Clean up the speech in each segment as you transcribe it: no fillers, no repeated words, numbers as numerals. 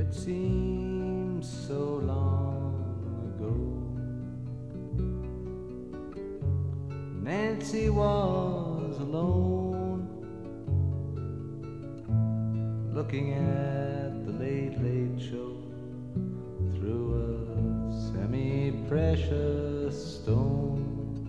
It seems so long ago. Nancy was alone, looking at the Late Late Show through a semi-precious stone.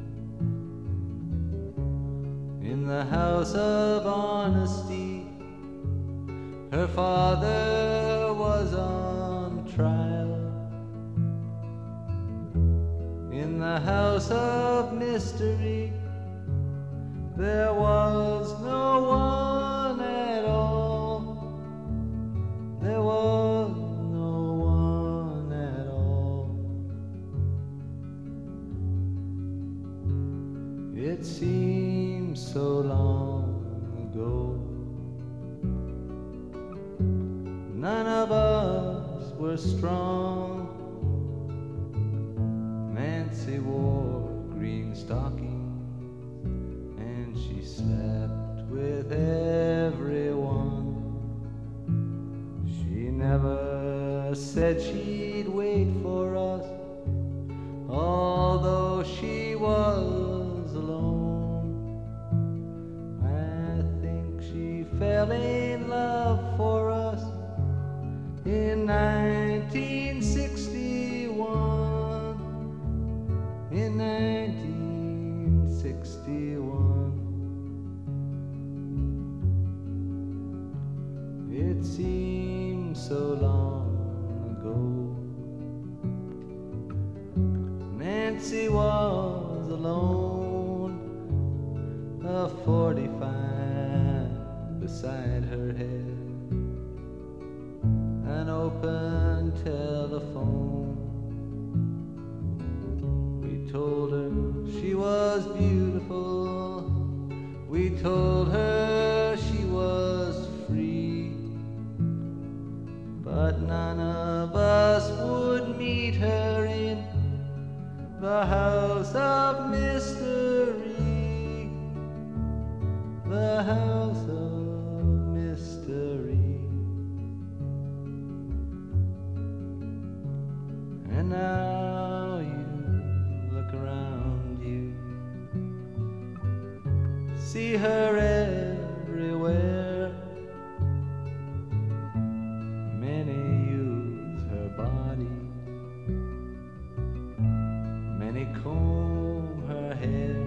In the house of honesty, her father was on trial. In the house of mystery, there was no one at all. There was no one at all. It seems so long ago. None of us were strong. Nancy wore green stockings, and she slept with everyone. She never said she'd wait for us, although she was alone. I think she fell in love for us in 1961. In 1961. It seems so long ago. Nancy was alone, a 45 beside her head, an open telephone. We told her she was beautiful. We told her she was free. But none of us would meet her in the house of mystery. The house of mystery. And now you look around you, see her everywhere. Many use her body, many comb her hair,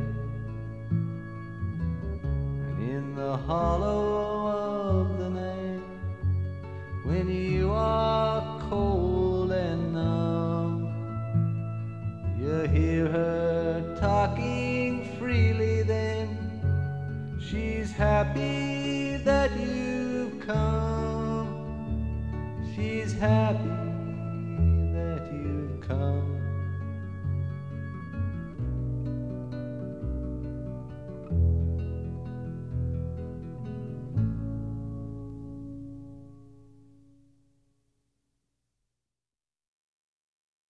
and in the hollow of the night, when you are cold and numb, you hear her talking freely. Then she's happy that you've come. She's happy that you've come.